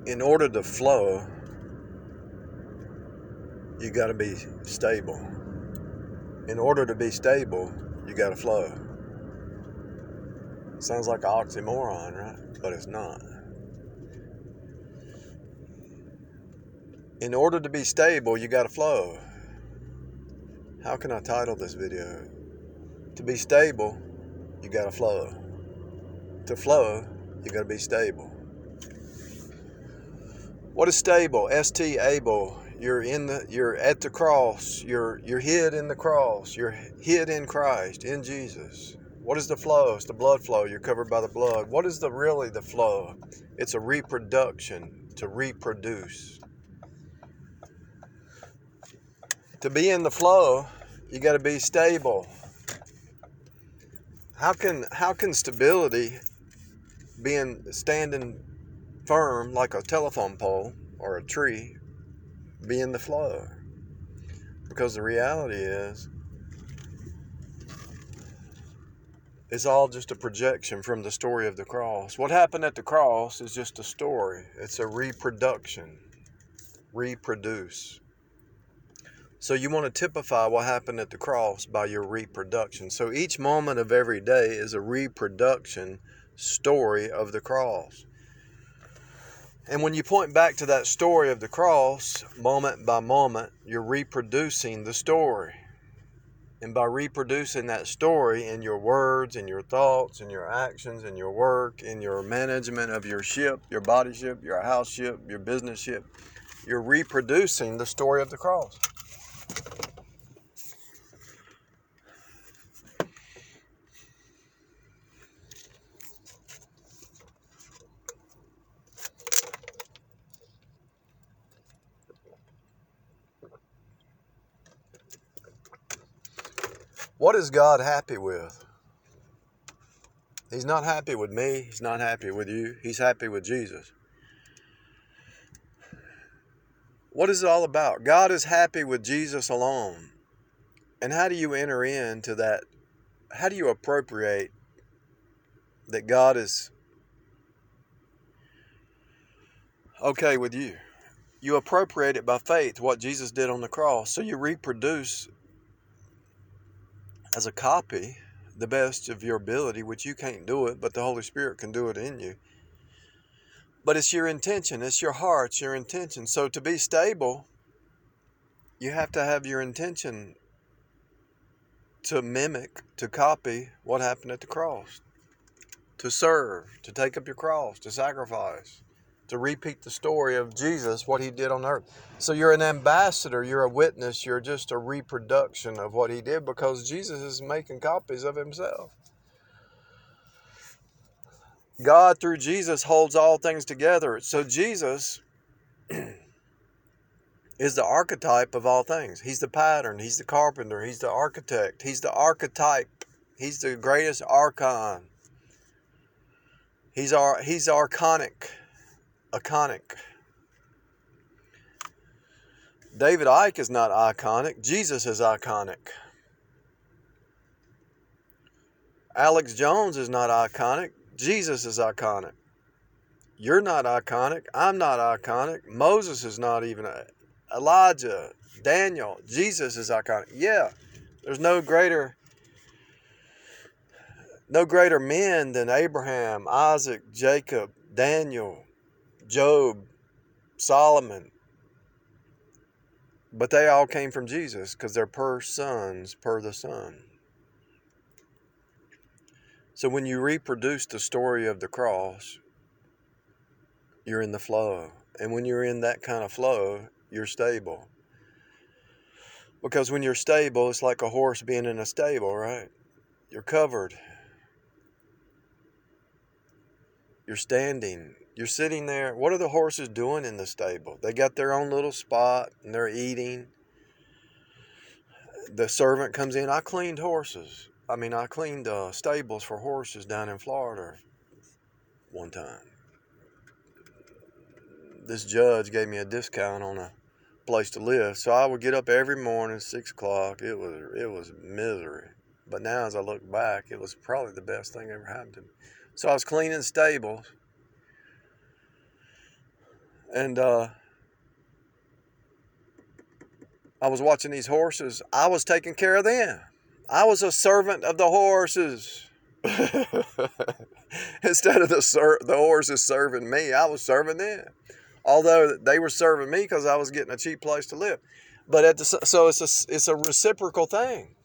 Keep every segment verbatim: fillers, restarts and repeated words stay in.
in order to flow, you got to be stable. In order to be stable, you got to flow. Sounds like an oxymoron, right? But it's not. In order to be stable, you got to flow. How can I title this video? To be stable, you got to flow. To flow, you got to be stable. What is stable? S T able. You're in the. You're at the cross. You're you're hid in the cross. You're hid in Christ, in Jesus. What is the flow? It's the blood flow. You're covered by the blood. What is the really the flow? It's a reproduction. To reproduce. To be in the flow, you got to be stable. How can how can stability, being standing firm like a telephone pole or a tree, be in the flow? Because the reality is, it's all just a projection from the story of the cross. What happened at the cross is just a story. It's a reproduction. Reproduce. So you want to typify what happened at the cross by your reproduction. So each moment of every day is a reproduction story of the cross. And when you point back to that story of the cross, moment by moment, you're reproducing the story. And by reproducing that story in your words, in your thoughts, in your actions, in your work, in your management of your ship, your body ship, your house ship, your business ship, you're reproducing the story of the cross. What is God happy with? He's not happy with me. He's not happy with you. He's happy with Jesus. What is it all about? God is happy with Jesus alone. And how do you enter into that? How do you appropriate that God is okay with you? You appropriate it by faith, what Jesus did on the cross. So you reproduce as a copy the best of your ability, which you can't do it, but the Holy Spirit can do it in you. But it's your intention, it's your heart, it's your intention. So to be stable, you have to have your intention to mimic, to copy what happened at the cross. To serve, to take up your cross, to sacrifice, to repeat the story of Jesus, what he did on earth. So you're an ambassador, you're a witness, you're just a reproduction of what he did, because Jesus is making copies of himself. God, through Jesus, holds all things together. So Jesus is the archetype of all things. He's the pattern, he's the carpenter, he's the architect, he's the archetype, he's the greatest archon. He's our he's archonic. Iconic. David Icke is not iconic. Jesus is iconic. Alex Jones is not iconic. Jesus is iconic. You're not iconic. I'm not iconic. Moses is not even. Elijah, Daniel, Jesus is iconic. Yeah, there's no greater, no greater men than Abraham, Isaac, Jacob, Daniel, Job, Solomon. But they all came from Jesus because they're per sons, per the Son. So when you reproduce the story of the cross, you're in the flow. And when you're in that kind of flow, you're stable. Because when you're stable, it's like a horse being in a stable, right? You're covered. You're standing. You're sitting there. What are the horses doing in the stable? They got their own little spot and they're eating. The servant comes in. I cleaned horses. I mean, I cleaned uh, stables for horses down in Florida one time. This judge gave me a discount on a place to live, so I would get up every morning, six o'clock. It was it was misery. But now, as I look back, it was probably the best thing ever happened to me. So I was cleaning stables, And uh, I was watching these horses. I was taking care of them. I was a servant of the horses. Instead of the ser- the horses serving me, I was serving them. Although they were serving me because I was getting a cheap place to live. But at the, so it's a, it's a reciprocal thing.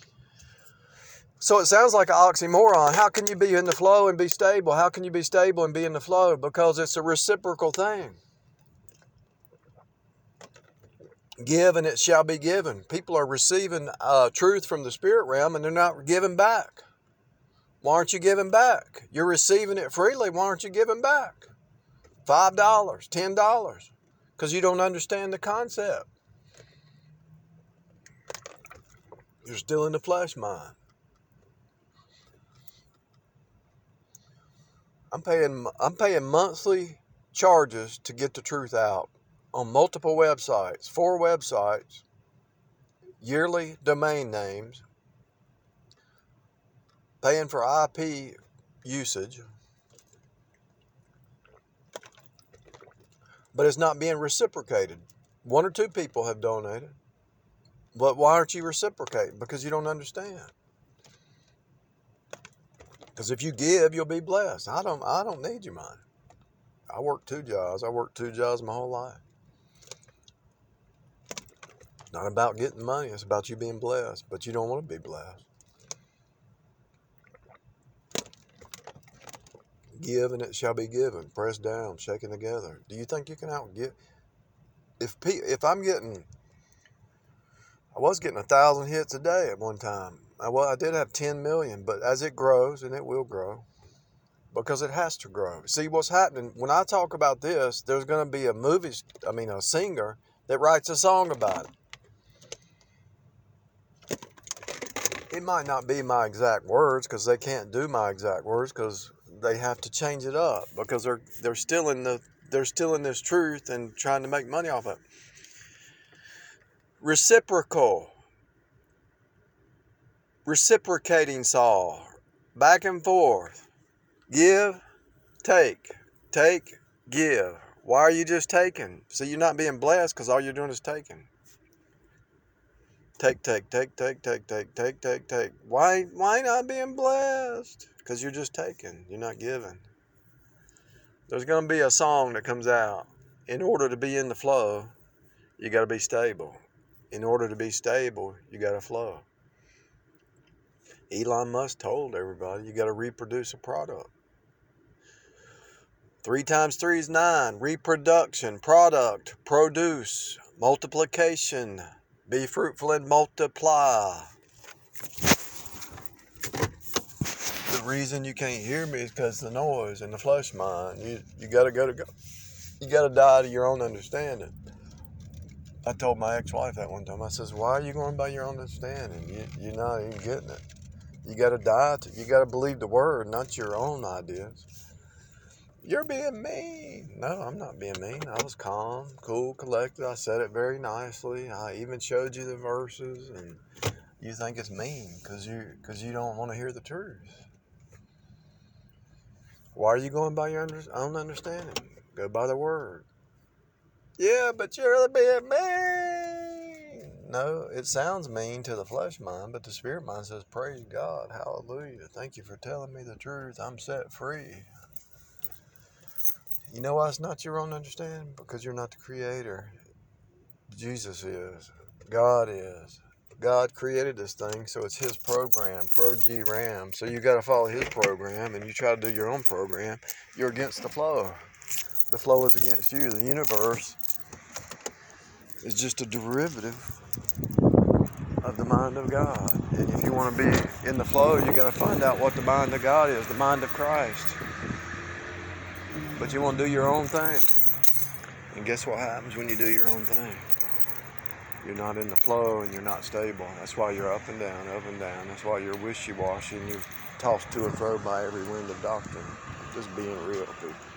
So it sounds like an oxymoron. How can you be in the flow and be stable? How can you be stable and be in the flow? Because it's a reciprocal thing. Give and it shall be given. People are receiving uh, truth from the spirit realm and they're not giving back. Why aren't you giving back? You're receiving it freely. Why aren't you giving back? five dollars, ten dollars. Because you don't understand the concept. You're still in the flesh mind. I'm paying I'm paying monthly charges to get the truth out on multiple websites, four websites, yearly domain names, paying for I P usage, but it's not being reciprocated. One or two people have donated, but why aren't you reciprocating? Because you don't understand. Because if you give, you'll be blessed. I don't I don't need your money. I work two jobs. I worked two jobs my whole life. It's not about getting money. It's about you being blessed. But you don't want to be blessed. Give and it shall be given. Pressed down, shaken together. Do you think you can outgive? If if I'm getting, I was getting a thousand hits a day at one time. I, well, I did have ten million, but as it grows, and it will grow, because it has to grow. See, what's happening, when I talk about this, there's going to be a movie, I mean, a singer that writes a song about it. It might not be my exact words, because they can't do my exact words, because they have to change it up, because they're they're still in the they're still in this truth and trying to make money off it. Reciprocal. Reciprocating saw. Back and forth. Give, take. Take, give. Why are you just taking? See, you're not being blessed because all you're doing is taking. Take, take, take, take, take, take, take, take, take. Why, why not being blessed? Because you're just taking. You're not giving. There's going to be a song that comes out. In order to be in the flow, you got to be stable. In order to be stable, you got to flow. Elon Musk told everybody, you got to reproduce a product. Three times three is nine. Reproduction, product, produce, multiplication. Be fruitful and multiply. The reason you can't hear me is because of the noise and the flesh mind. You you gotta go to go. You gotta die to your own understanding. I told my ex-wife that one time. I says, "Why are you going by your own understanding? You, you're not even getting it. You gotta die. To, you gotta believe the word, not your own ideas." You're being mean. No, I'm not being mean. I was calm, cool, collected. I said it very nicely. I even showed you the verses, and you think it's mean because you because you don't want to hear the truth. Why are you going by your under, own understanding? Go by the word. Yeah, but you're being mean. No, it sounds mean to the flesh mind, but the spirit mind says, praise God, hallelujah. Thank you for telling me the truth. I'm set free. You know why it's not your own understanding? Because you're not the creator. Jesus is. God is. God created this thing, so it's his program, Pro-G RAM. So you got to follow his program, and you try to do your own program, you're against the flow. The flow is against you. The universe is just a derivative of the mind of God. And if you want to be in the flow, you got to find out what the mind of God is, the mind of Christ. But you want to do your own thing. And guess what happens when you do your own thing? You're not in the flow and you're not stable. That's why you're up and down, up and down. That's why you're wishy-washy and you're tossed to and fro by every wind of doctrine. Just being real, people.